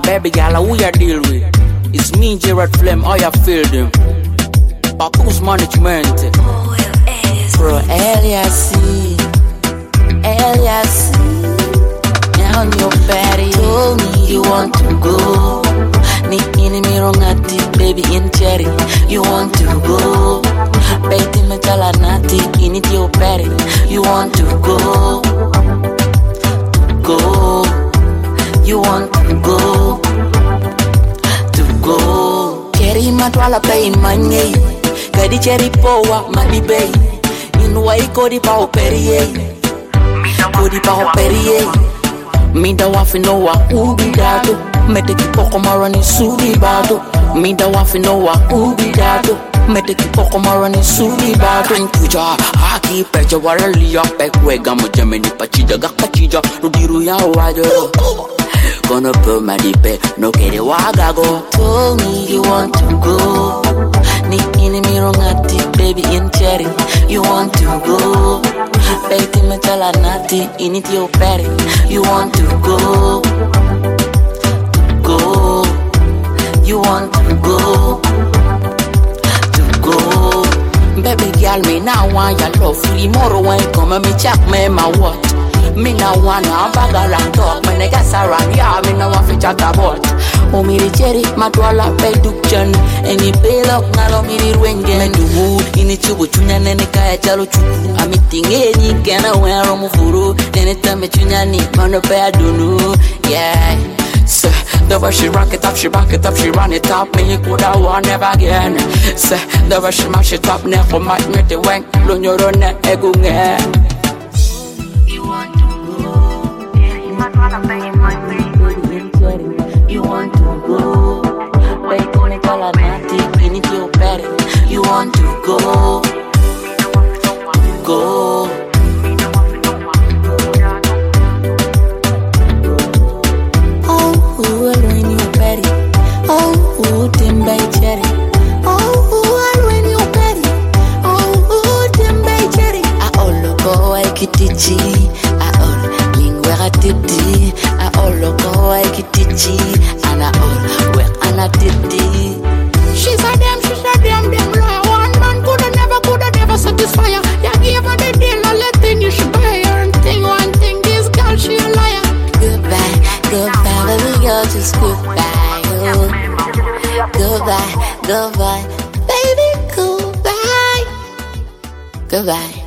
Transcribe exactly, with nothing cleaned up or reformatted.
baby girl, who you deal with? It's me, Gerard Flem, how you feel them? Papoose management. Bro, Elias, Elias, now your daddy told me you want to go. Ni ini mi rongati, baby in cherry, you want to go. Baby me jalanati, ini tio peri, you want to go. Go, you want to go. To go. Cherry matwala pay money, kadi cherry powa madi bay. Inwai kodi pao periye, kodi pao periye. Mida wafi no wa ubi dato. Mete kipoko marani sudi bato. Mida wafi no wa ubi dato. Mete kipoko marani sudi bato. Kantuja haki peja warali ya pekwega mojameni pachija gak pachija rudiru ya wado. Gonna put my dipe no kere wagago. Told me you want to go. Ni ini mi rongati baby in cherry, you want to go. Baby me jalanati, ini tio peri, you want to go. Go, you want to go. To go. Baby girl, me now want your love free. More when come and me check me my what. Me now wanna bagger and talk. Me niggas around yeah, me now want to chat about. Oh me the cherry, my twala production. Any pay up, now me the renge. Me do wood, ini chubu chunya nene kaya chalo chuku. I'm eating any kena when I'm furu. Then it time me chunya ni, man up I don't know. Yeah. Say, the way she rock it up, she rock it up, she run it up. Me coulda won never again. Say, the way she mash it up, never might make the wank. Blow your own neck, ego nge. You want to go? You might wanna pay my baby. You want to go? Wait, on it all night, you need your bed. You want to go? Go. Kitty, I all lingua titi, I all loco, I kitty, and I all work and I titi. She's a damn, she's a damn, damn liar. One man coulda never, coulda never satisfy her. You gave her the deal, all the thing you should buy her. And thing, one thing, this girl, she a liar. Goodbye, goodbye, baby girl, just goodbye. Oh. Goodbye, goodbye, baby, goodbye, goodbye.